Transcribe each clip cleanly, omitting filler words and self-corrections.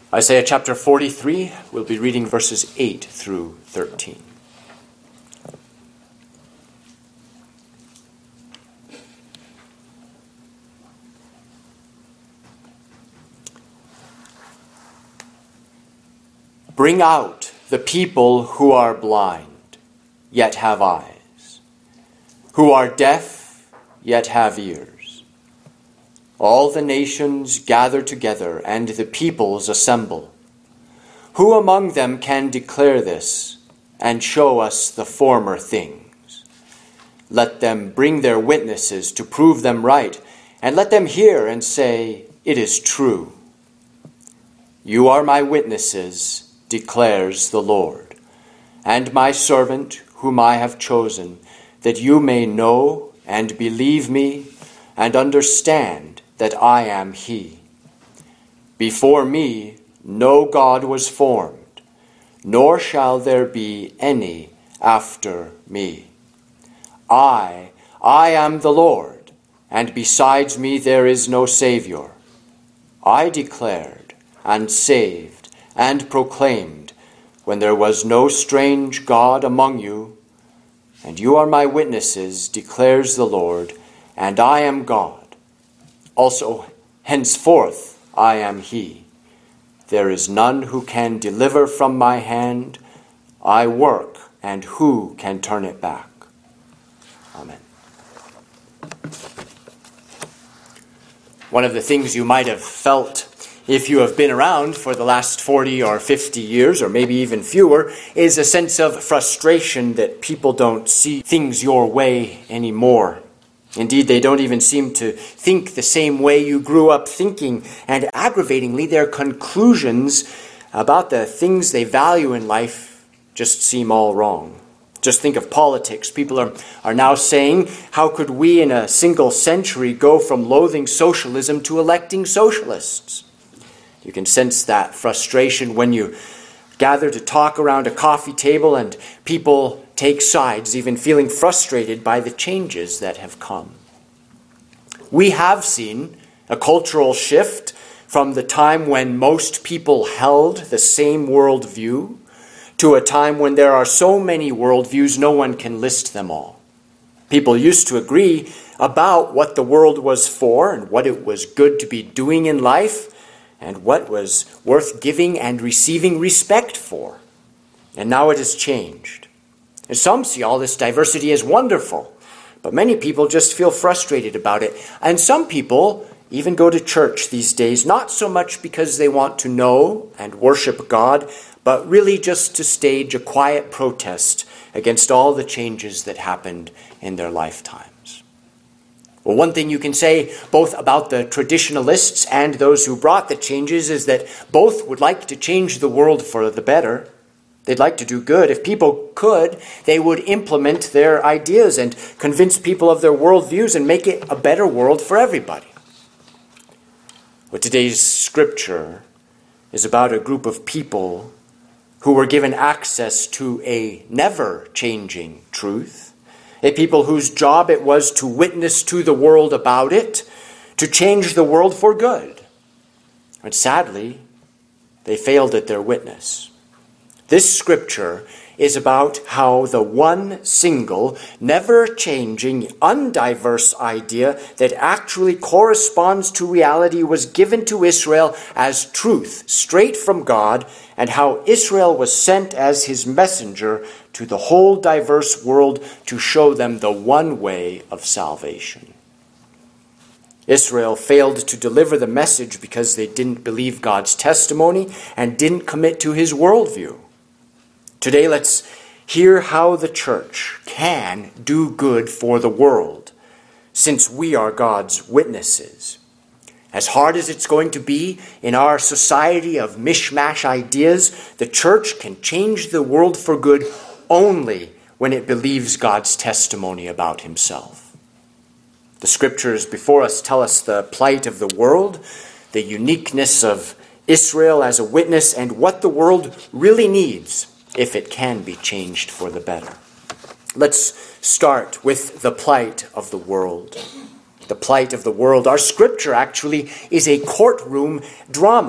Isaiah chapter 43, we'll be reading verses 8 through 13. Bring out the people who are blind, yet have eyes, who are deaf, yet have ears. All the nations gather together, and the peoples assemble. Who among them can declare this, and show us the former things? Let them bring their witnesses to prove them right, and let them hear and say, "It is true." You are my witnesses, declares the Lord, and my servant whom I have chosen, that you may know and believe me and understand that I am he. Before me no God was formed, nor shall there be any after me. I am the Lord, and besides me there is no Savior. I declared and saved and proclaimed when there was no strange God among you. And you are my witnesses, declares the Lord, and I am God. Also, henceforth I am he. There is none who can deliver from my hand. I work, and who can turn it back? Amen. One of the things you might have felt if you have been around for the last 40 or 50 years, or maybe even fewer, is a sense of frustration that people don't see things your way anymore. Indeed, they don't even seem to think the same way you grew up thinking, and aggravatingly, their conclusions about the things they value in life just seem all wrong. Just think of politics. People are now saying, how could we in a single century go from loathing socialism to electing socialists? You can sense that frustration when you gather to talk around a coffee table and people take sides, even feeling frustrated by the changes that have come. We have seen a cultural shift from the time when most people held the same worldview to a time when there are so many worldviews no one can list them all. People used to agree about what the world was for and what it was good to be doing in life, and what was worth giving and receiving respect for. And now it has changed. And some see all this diversity as wonderful, but many people just feel frustrated about it. And some people even go to church these days, not so much because they want to know and worship God, but really just to stage a quiet protest against all the changes that happened in their lifetimes. Well, one thing you can say both about the traditionalists and those who brought the changes is that both would like to change the world for the better. They'd like to do good. If people could, they would implement their ideas and convince people of their worldviews and make it a better world for everybody. Well, today's scripture is about a group of people who were given access to a never-changing truth. A people whose job it was to witness to the world about it, to change the world for good. And sadly, they failed at their witness. This scripture is about how the one single, never-changing, undiverse idea that actually corresponds to reality was given to Israel as truth, straight from God, and how Israel was sent as his messenger to the whole diverse world to show them the one way of salvation. Israel failed to deliver the message because they didn't believe God's testimony and didn't commit to his worldview. Today, let's hear how the church can do good for the world, since we are God's witnesses. As hard as it's going to be in our society of mishmash ideas, the church can change the world for good only when it believes God's testimony about himself. The scriptures before us tell us the plight of the world, the uniqueness of Israel as a witness, and what the world really needs if it can be changed for the better. Let's start with the plight of the world. The plight of the world. Our scripture actually is a courtroom drama.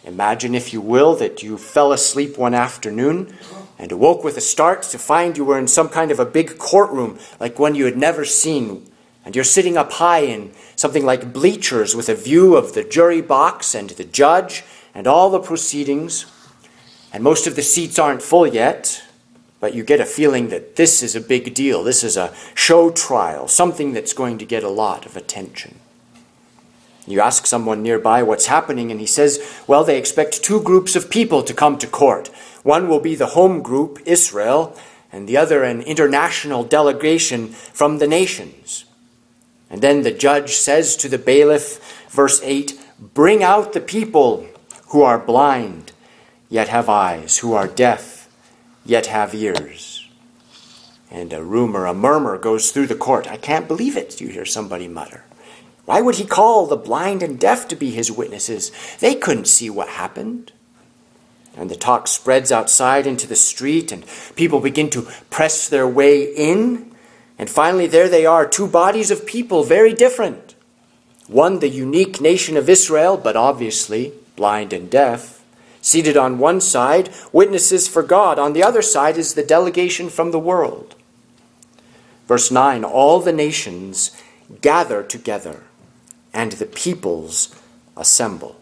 Imagine, if you will, that you fell asleep one afternoon and awoke with a start to find you were in some kind of a big courtroom, like one you had never seen, and you're sitting up high in something like bleachers with a view of the jury box and the judge and all the proceedings, and most of the seats aren't full yet, but you get a feeling that this is a big deal. This is a show trial, something that's going to get a lot of attention. You ask someone nearby what's happening, and he says, well, they expect two groups of people to come to court. One will be the home group, Israel, and the other an international delegation from the nations. And then the judge says to the bailiff, verse 8, bring out the people who are blind, yet have eyes, who are deaf, yet have ears. And a murmur goes through the court. I can't believe it, you hear somebody mutter. Why would he call the blind and deaf to be his witnesses? They couldn't see what happened. And the talk spreads outside into the street, and people begin to press their way in. And finally, there they are, two bodies of people, very different. One, the unique nation of Israel, but obviously blind and deaf. Seated on one side, witnesses for God. On the other side is the delegation from the world. Verse 9, all the nations gather together, and the peoples assemble.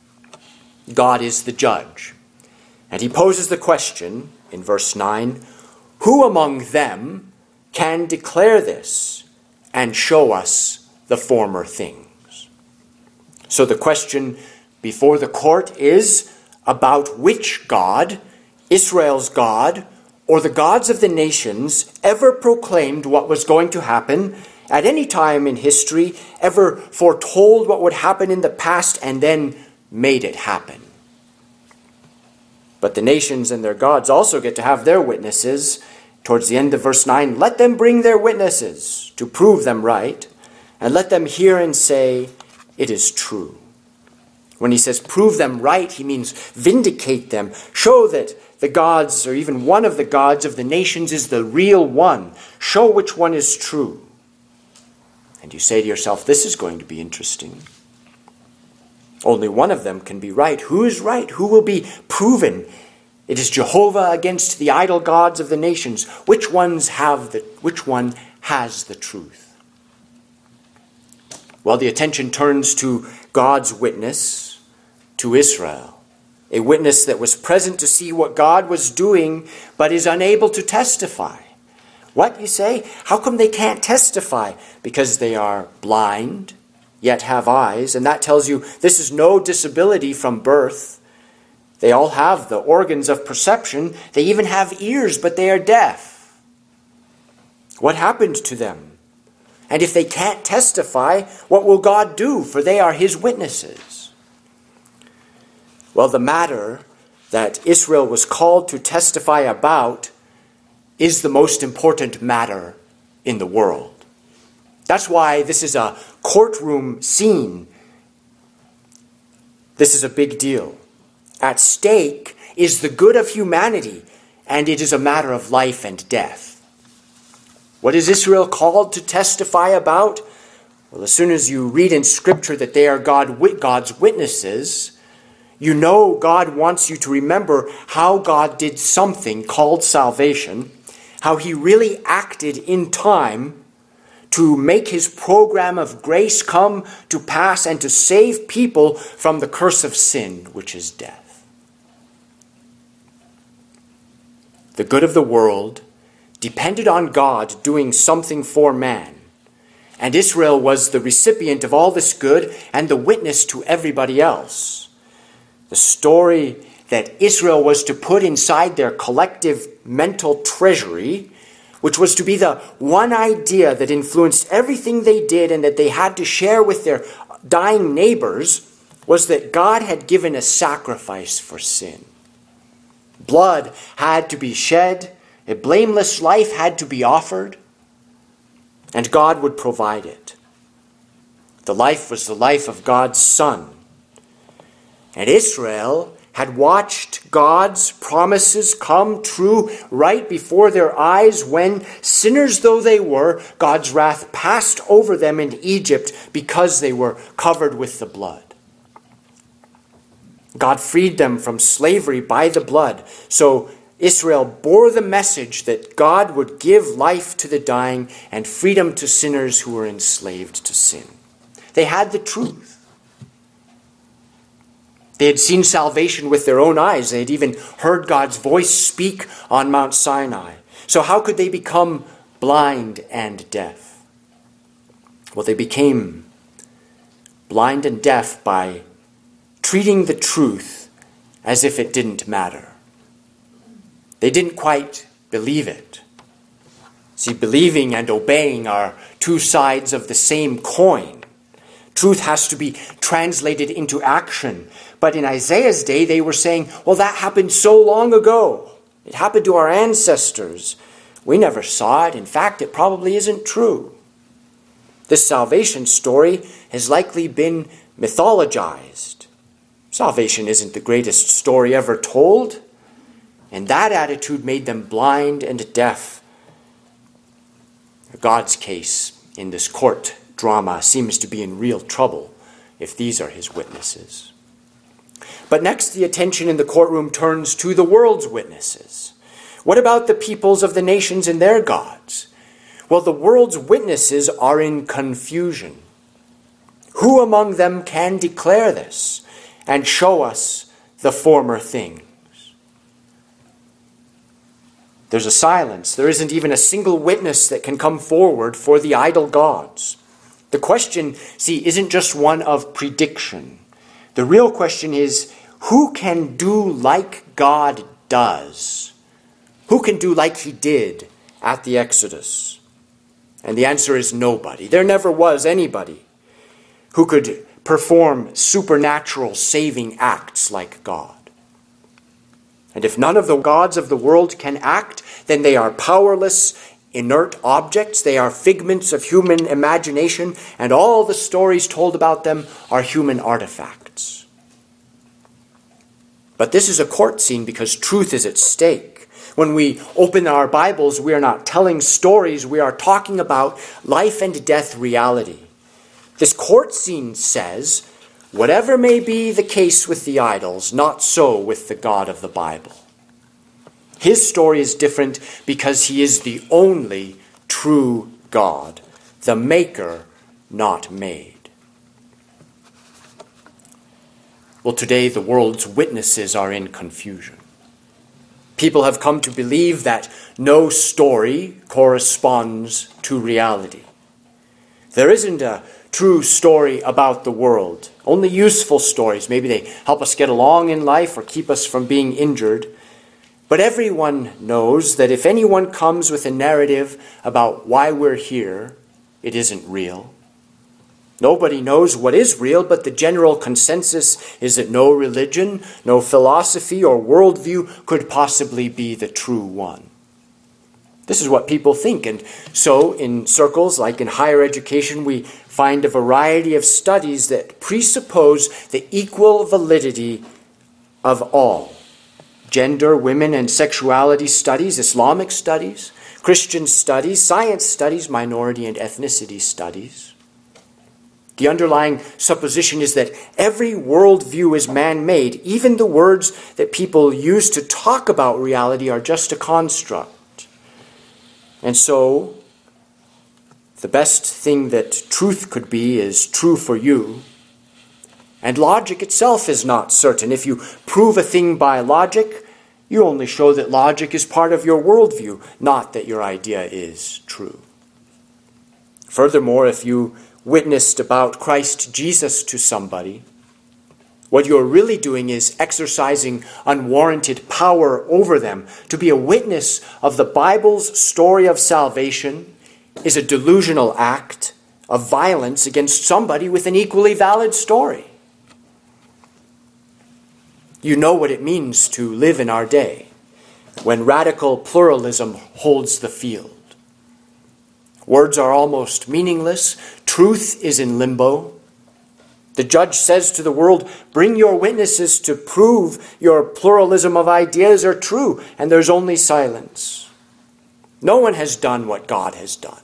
God is the judge. And he poses the question in verse 9, who among them can declare this and show us the former things? So the question before the court is about which God, Israel's God, or the gods of the nations, ever proclaimed what was going to happen at any time in history, ever foretold what would happen in the past and then made it happen. But the nations and their gods also get to have their witnesses. Towards the end of verse 9, let them bring their witnesses to prove them right, and let them hear and say, it is true. When he says prove them right, he means vindicate them, show that the gods, or even one of the gods of the nations, is the real one. Show which one is true. And you say to yourself, this is going to be interesting. Only one of them can be right. Who is right? Who will be proven? It is Jehovah against the idol gods of the nations. Which one has the truth? Well, the attention turns to God's witness to Israel. A witness that was present to see what God was doing, but is unable to testify. What, you say? How come they can't testify? Because they are blind, yet have eyes. And that tells you this is no disability from birth. They all have the organs of perception. They even have ears, but they are deaf. What happened to them? And if they can't testify, what will God do? For they are his witnesses. Well, the matter that Israel was called to testify about is the most important matter in the world. That's why this is a courtroom scene. This is a big deal. At stake is the good of humanity, and it is a matter of life and death. What is Israel called to testify about? Well, as soon as you read in Scripture that they are God's witnesses, you know God wants you to remember how God did something called salvation, how he really acted in time to make his program of grace come to pass and to save people from the curse of sin, which is death. The good of the world depended on God doing something for man, and Israel was the recipient of all this good and the witness to everybody else. The story that Israel was to put inside their collective mental treasury, which was to be the one idea that influenced everything they did and that they had to share with their dying neighbors, was that God had given a sacrifice for sin. Blood had to be shed, a blameless life had to be offered, and God would provide it. The life was the life of God's Son. And Israel had watched God's promises come true right before their eyes when, sinners though they were, God's wrath passed over them in Egypt because they were covered with the blood. God freed them from slavery by the blood. So Israel bore the message that God would give life to the dying and freedom to sinners who were enslaved to sin. They had the truth. They had seen salvation with their own eyes. They had even heard God's voice speak on Mount Sinai. So how could they become blind and deaf? Well, they became blind and deaf by treating the truth as if it didn't matter. They didn't quite believe it. See, believing and obeying are two sides of the same coin. Truth has to be translated into action. But in Isaiah's day, they were saying, well, that happened so long ago. It happened to our ancestors. We never saw it. In fact, it probably isn't true. This salvation story has likely been mythologized. Salvation isn't the greatest story ever told. And that attitude made them blind and deaf. God's case in this court drama seems to be in real trouble if these are his witnesses. But next, the attention in the courtroom turns to the world's witnesses. What about the peoples of the nations and their gods? Well, the world's witnesses are in confusion. Who among them can declare this and show us the former things? There's a silence. There isn't even a single witness that can come forward for the idol gods. The question, see, isn't just one of prediction. The real question is, who can do like God does? Who can do like he did at the Exodus? And the answer is nobody. There never was anybody who could perform supernatural saving acts like God. And if none of the gods of the world can act, then they are powerless, inert objects. They are figments of human imagination, and all the stories told about them are human artifacts. But this is a court scene because truth is at stake. When we open our Bibles, we are not telling stories. We are talking about life and death reality. This court scene says, whatever may be the case with the idols, not so with the God of the Bible. His story is different because he is the only true God, the maker, not made. Well, today the world's witnesses are in confusion. People have come to believe that no story corresponds to reality. There isn't a true story about the world. Only useful stories. Maybe they help us get along in life or keep us from being injured. But everyone knows that if anyone comes with a narrative about why we're here, it isn't real. Nobody knows what is real, but the general consensus is that no religion, no philosophy or worldview could possibly be the true one. This is what people think, and so in circles like in higher education, we find a variety of studies that presuppose the equal validity of all. Gender, women and sexuality studies, Islamic studies, Christian studies, science studies, minority and ethnicity studies. The underlying supposition is that every worldview is man-made. Even the words that people use to talk about reality are just a construct. And so, the best thing that truth could be is true for you. And logic itself is not certain. If you prove a thing by logic, you only show that logic is part of your worldview, not that your idea is true. Furthermore, if you witnessed about Christ Jesus to somebody, what you're really doing is exercising unwarranted power over them. To be a witness of the Bible's story of salvation is a delusional act of violence against somebody with an equally valid story. You know what it means to live in our day, when radical pluralism holds the field. Words are almost meaningless. Truth is in limbo. The judge says to the world, bring your witnesses to prove your pluralism of ideas are true, and there's only silence. No one has done what God has done.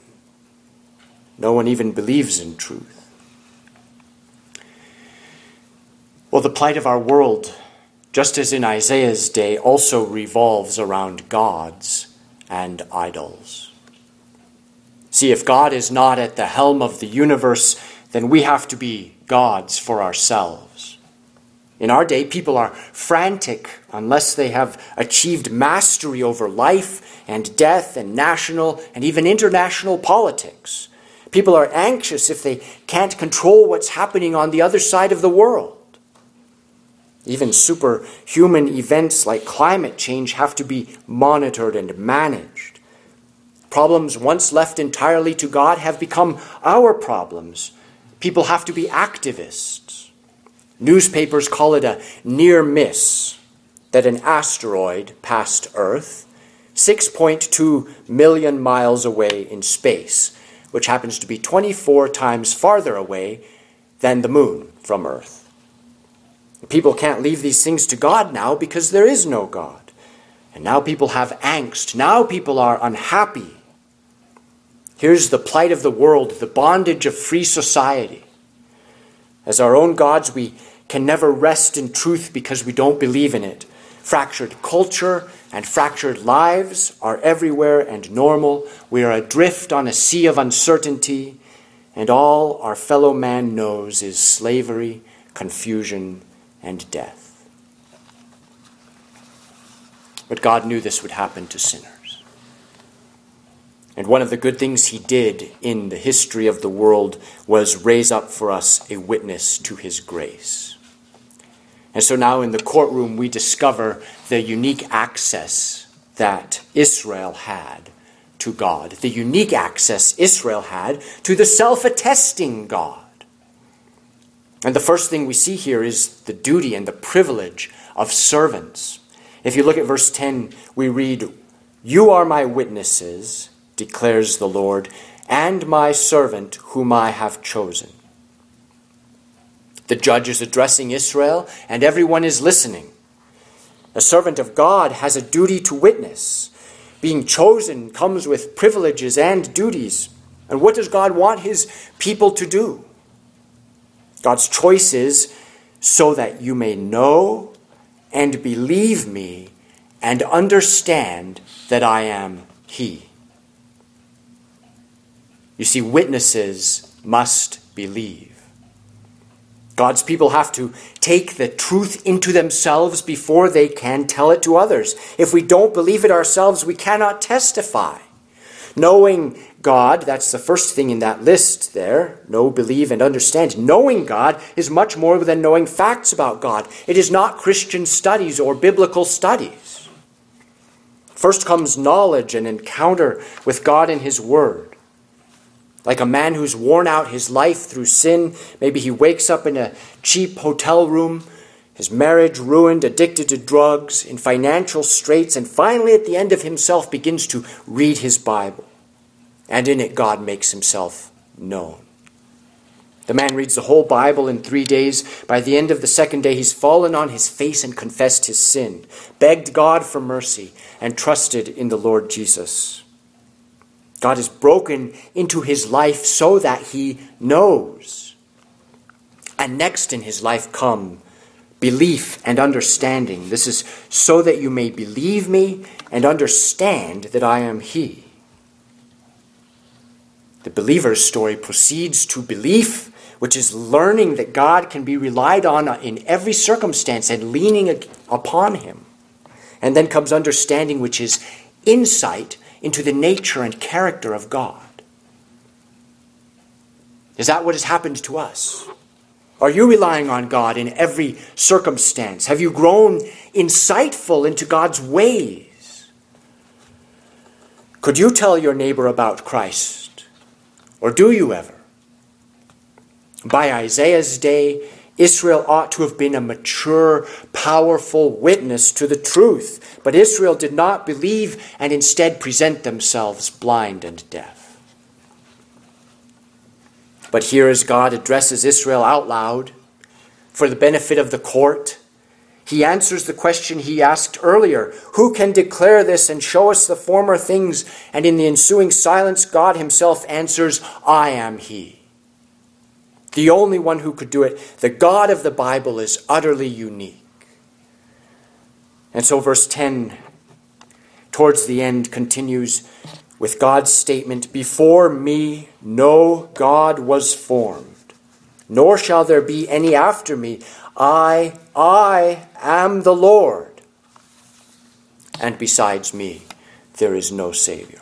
No one even believes in truth. Well, the plight of our world, just as in Isaiah's day, also revolves around gods and idols. See, if God is not at the helm of the universe, then we have to be gods for ourselves. In our day, people are frantic unless they have achieved mastery over life and death and national and even international politics. People are anxious if they can't control what's happening on the other side of the world. Even superhuman events like climate change have to be monitored and managed. Problems once left entirely to God have become our problems. People have to be activists. Newspapers call it a near miss that an asteroid passed Earth 6.2 million miles away in space, which happens to be 24 times farther away than the moon from Earth. People can't leave these things to God now because there is no God. And now people have angst. Now people are unhappy. Here's the plight of the world, the bondage of free society. As our own gods, we can never rest in truth because we don't believe in it. Fractured culture and fractured lives are everywhere and normal. We are adrift on a sea of uncertainty, and all our fellow man knows is slavery, confusion, and death. But God knew this would happen to sinners. And one of the good things he did in the history of the world was raise up for us a witness to his grace. And so now in the courtroom we discover the unique access that Israel had to God, the unique access Israel had to the self-attesting God. And the first thing we see here is the duty and the privilege of servants. If you look at verse 10, we read, "You are my witnesses, declares the Lord, and my servant whom I have chosen." The judge is addressing Israel, and everyone is listening. A servant of God has a duty to witness. Being chosen comes with privileges and duties. And what does God want his people to do? God's choice is so that you may know and believe me and understand that I am he. You see, witnesses must believe. God's people have to take the truth into themselves before they can tell it to others. If we don't believe it ourselves, we cannot testify. Knowing God, that's the first thing in that list there. Know, believe, and understand. Knowing God is much more than knowing facts about God. It is not Christian studies or biblical studies. First comes knowledge and encounter with God and his word. Like a man who's worn out his life through sin, maybe he wakes up in a cheap hotel room, his marriage ruined, addicted to drugs, in financial straits, and finally at the end of himself begins to read his Bible. And in it God makes himself known. The man reads the whole Bible in 3 days. By the end of the second day, he's fallen on his face and confessed his sin, begged God for mercy, and trusted in the Lord Jesus. God has broken into his life so that he knows. And next in his life come belief and understanding. This is so that you may believe me and understand that I am he. The believer's story proceeds to belief, which is learning that God can be relied on in every circumstance and leaning upon him. And then comes understanding, which is insight into the nature and character of God. Is that what has happened to us? Are you relying on God in every circumstance? Have you grown insightful into God's ways? Could you tell your neighbor about Christ? Or do you ever? By Isaiah's day, Israel ought to have been a mature, powerful witness to the truth. But Israel did not believe and instead present themselves blind and deaf. But here as God addresses Israel out loud, for the benefit of the court, he answers the question he asked earlier. Who can declare this and show us the former things? And in the ensuing silence, God himself answers, I am he. The only one who could do it. The God of the Bible is utterly unique. And so verse 10, towards the end, continues with God's statement, "Before me no God was formed, nor shall there be any after me. I am the Lord, and besides me there is no Savior."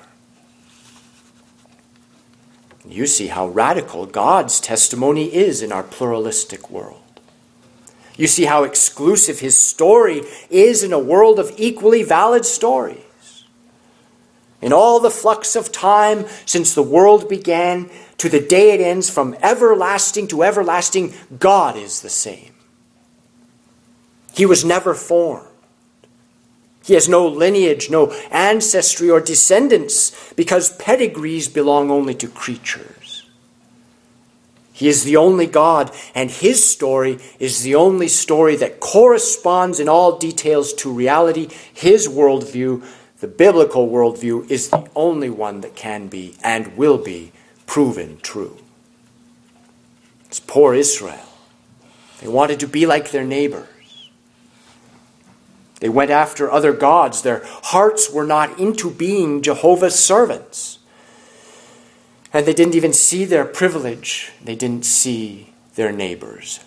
You see how radical God's testimony is in our pluralistic world. You see how exclusive his story is in a world of equally valid stories. In all the flux of time since the world began to the day it ends, from everlasting to everlasting, God is the same. He was never formed. He has no lineage, no ancestry or descendants, because pedigrees belong only to creatures. He is the only God, and his story is the only story that corresponds in all details to reality. His worldview, the biblical worldview, is the only one that can be and will be proven true. It's poor Israel. They wanted to be like their neighbors. They went after other gods. Their hearts were not into being Jehovah's servants. And they didn't even see their privilege. They didn't see their neighbors.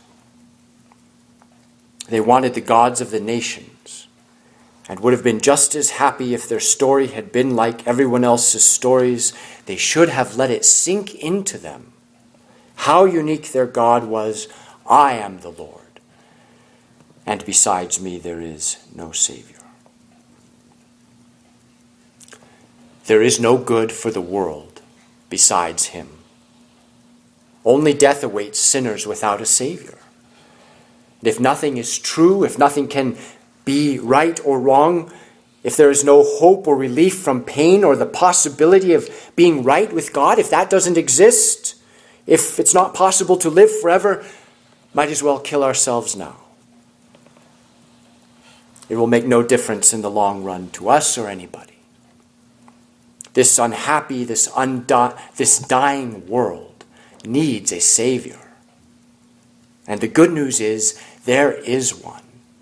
They wanted the gods of the nations and would have been just as happy if their story had been like everyone else's stories. They should have let it sink into them how unique their God was. I am the Lord, and besides me there is no Savior. There is no good for the world besides him. Only death awaits sinners without a Savior. And if nothing is true, if nothing can be right or wrong, if there is no hope or relief from pain or the possibility of being right with God, if that doesn't exist, if it's not possible to live forever, might as well kill ourselves now. It will make no difference in the long run to us or anybody. This unhappy, this dying world needs a Savior. And the good news is, there is one.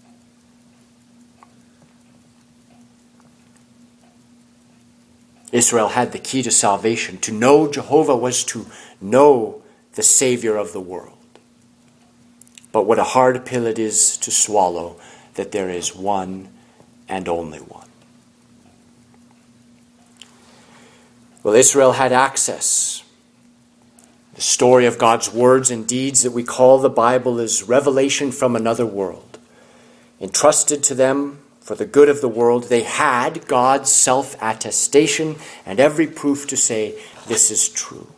Israel had the key to salvation. To know Jehovah was to know the Savior of the world. But what a hard pill it is to swallow, that there is one and only one. Well, Israel had access. The story of God's words and deeds that we call the Bible is revelation from another world. Entrusted to them for the good of the world, they had God's self-attestation and every proof to say this is true.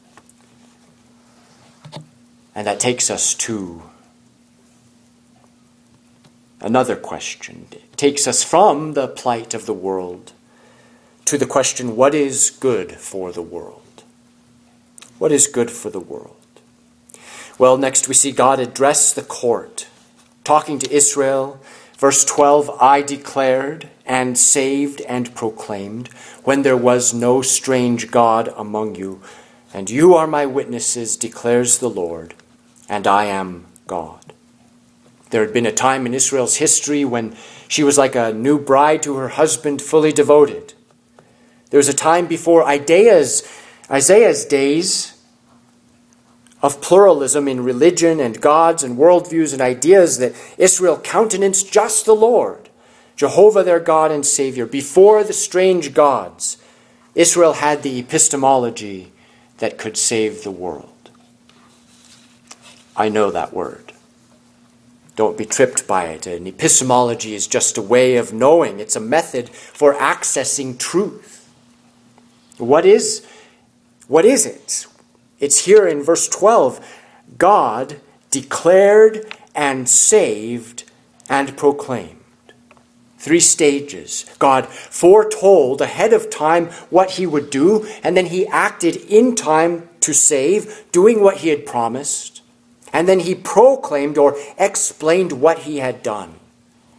And that takes us to another question. It takes us from the plight of the world to the question, what is good for the world? What is good for the world? Well, next we see God address the court, talking to Israel. Verse 12, I declared and saved and proclaimed when there was no strange God among you, and you are my witnesses, declares the Lord, and I am God. There had been a time in Israel's history when she was like a new bride to her husband, fully devoted. There was a time before Isaiah's days of pluralism in religion and gods and worldviews and ideas that Israel countenanced just the Lord, Jehovah their God and Savior. Before the strange gods, Israel had the epistemology that could save the world. I know that word. Don't be tripped by it. An epistemology is just a way of knowing. It's a method for accessing truth. What is it? It's here in verse 12. God declared and saved and proclaimed. 3 stages. God foretold ahead of time what he would do, and then he acted in time to save, doing what he had promised. And then he proclaimed or explained what he had done.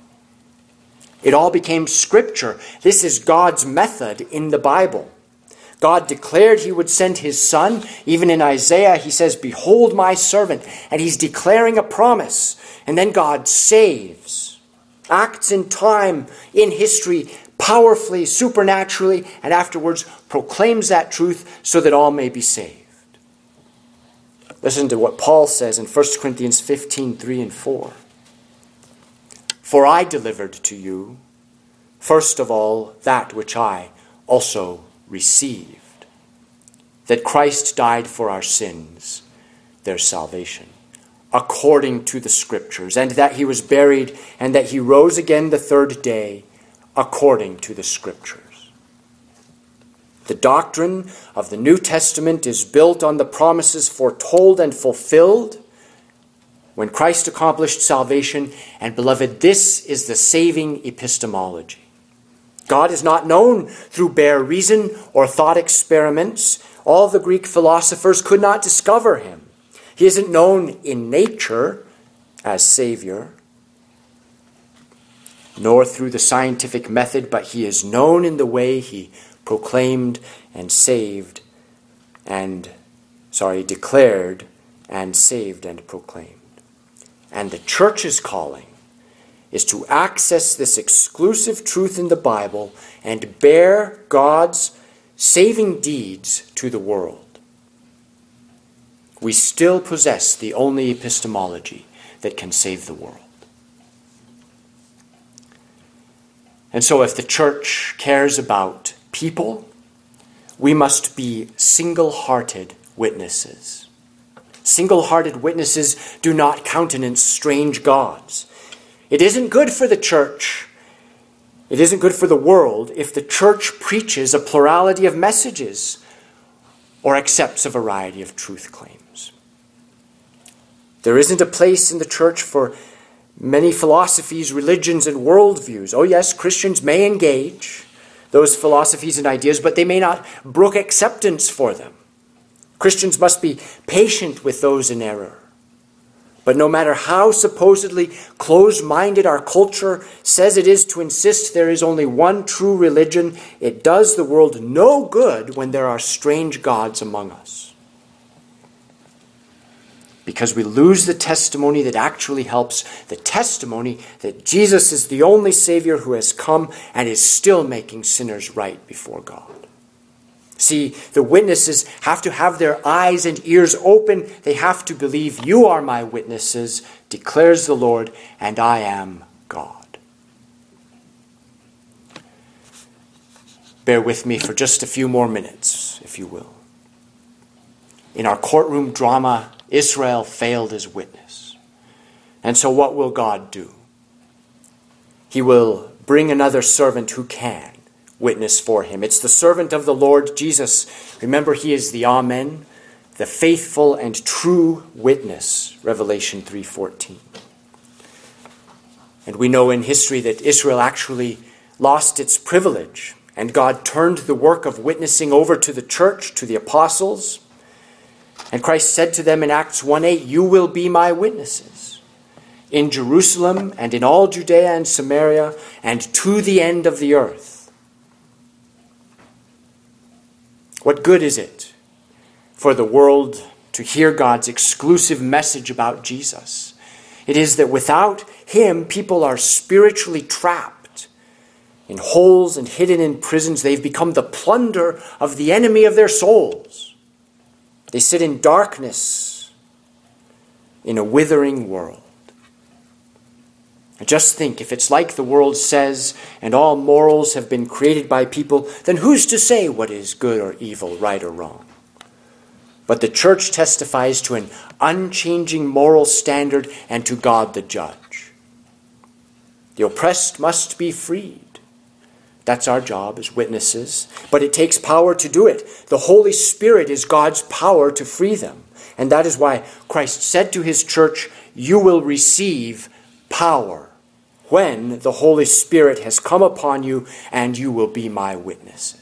It all became scripture. This is God's method in the Bible. God declared he would send his Son. Even in Isaiah, he says, "Behold my servant." And he's declaring a promise. And then God saves, acts in time, in history, powerfully, supernaturally, and afterwards proclaims that truth so that all may be saved. Listen to what Paul says in 1 Corinthians 15, 3 and 4. "For I delivered to you, first of all, that which I also received, that Christ died for our sins, their salvation, according to the Scriptures, and that he was buried, and that he rose again the third day, according to the Scriptures." The doctrine of the New Testament is built on the promises foretold and fulfilled when Christ accomplished salvation, and beloved, this is the saving epistemology. God is not known through bare reason or thought experiments. All the Greek philosophers could not discover him. He isn't known in nature as Savior, nor through the scientific method, but he is known in the way he proclaimed and declared and saved and proclaimed. And the church's calling is to access this exclusive truth in the Bible and bear God's saving deeds to the world. We still possess the only epistemology that can save the world. And so if the church cares about people, we must be single-hearted witnesses. Single-hearted witnesses do not countenance strange gods. It isn't good for the church, it isn't good for the world if the church preaches a plurality of messages or accepts a variety of truth claims. There isn't a place in the church for many philosophies, religions, and worldviews. Oh yes, Christians may engage those philosophies and ideas, but they may not brook acceptance for them. Christians must be patient with those in error. But no matter how supposedly close-minded our culture says it is to insist there is only one true religion, it does the world no good when there are strange gods among us. Because we lose the testimony that actually helps, the testimony that Jesus is the only Savior who has come and is still making sinners right before God. See, the witnesses have to have their eyes and ears open. They have to believe, "You are my witnesses, declares the Lord, and I am God." Bear with me for just a few more minutes, if you will. In our courtroom drama, Israel failed as witness. And so what will God do? He will bring another servant who can witness for him. It's the servant of the Lord Jesus. Remember, he is the Amen, the faithful and true witness, Revelation 3:14. And we know in history that Israel actually lost its privilege, and God turned the work of witnessing over to the church, to the apostles. And Christ said to them in Acts 1:8, "You will be my witnesses in Jerusalem and in all Judea and Samaria and to the end of the earth." What good is it for the world to hear God's exclusive message about Jesus? It is that without him, people are spiritually trapped in holes and hidden in prisons. They've become the plunder of the enemy of their souls. They sit in darkness in a withering world. And just think, if it's like the world says, and all morals have been created by people, then who's to say what is good or evil, right or wrong? But the church testifies to an unchanging moral standard and to God the judge. The oppressed must be freed. That's our job as witnesses. But it takes power to do it. The Holy Spirit is God's power to free them. And that is why Christ said to his church, "You will receive power when the Holy Spirit has come upon you, and you will be my witnesses."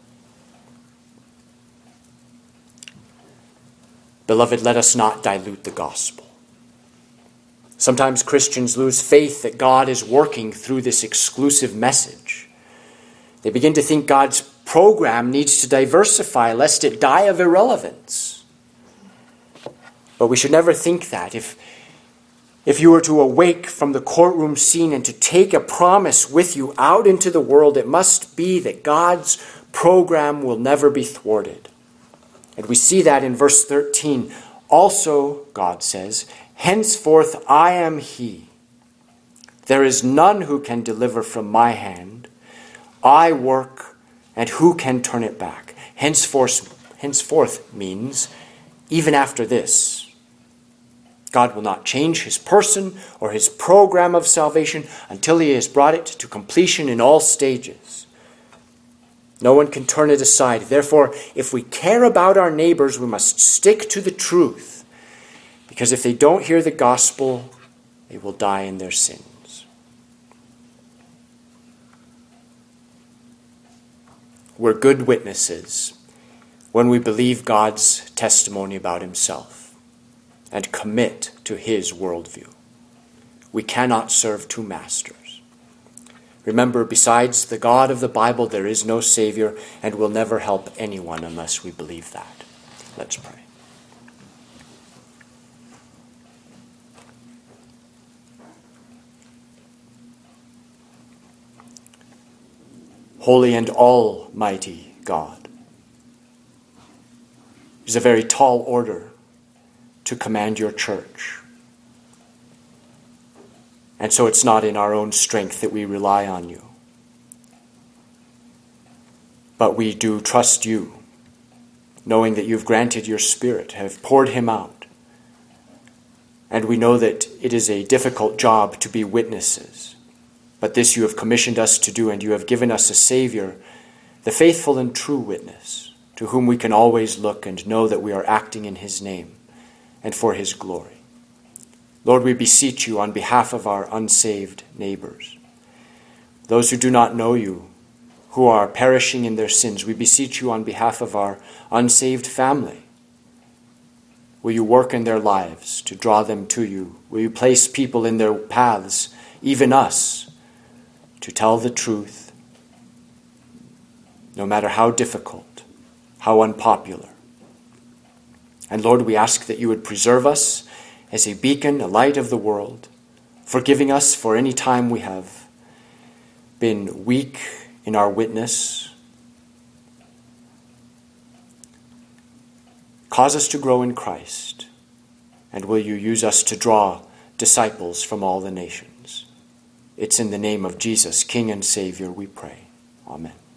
Beloved, let us not dilute the gospel. Sometimes Christians lose faith that God is working through this exclusive message. They begin to think God's program needs to diversify lest it die of irrelevance. But we should never think that. If you were to awake from the courtroom scene and to take a promise with you out into the world, it must be that God's program will never be thwarted. And we see that in verse 13. Also, God says, henceforth I am he. There is none who can deliver from my hand. I work, and who can turn it back? Henceforth means even after this. God will not change his person or his program of salvation until he has brought it to completion in all stages. No one can turn it aside. Therefore, if we care about our neighbors, we must stick to the truth. Because if they don't hear the gospel, they will die in their sins. We're good witnesses when we believe God's testimony about himself and commit to his worldview. We cannot serve two masters. Remember, besides the God of the Bible, there is no Savior, and will never help anyone unless we believe that. Let's pray. Holy and almighty God, it is a very tall order to command your church. And so it's not in our own strength that we rely on you. But we do trust you, knowing that you've granted your Spirit, have poured him out. And we know that it is a difficult job to be witnesses. But this you have commissioned us to do, and you have given us a Savior, the faithful and true witness, to whom we can always look and know that we are acting in his name and for his glory. Lord, we beseech you on behalf of our unsaved neighbors, those who do not know you, who are perishing in their sins. We beseech you on behalf of our unsaved family. Will you work in their lives to draw them to you? Will you place people in their paths, even us, to tell the truth, no matter how difficult, how unpopular? And Lord, we ask that you would preserve us as a beacon, a light of the world, forgiving us for any time we have been weak in our witness. Cause us to grow in Christ, and will you use us to draw disciples from all the nations. It's in the name of Jesus, King and Savior, we pray. Amen.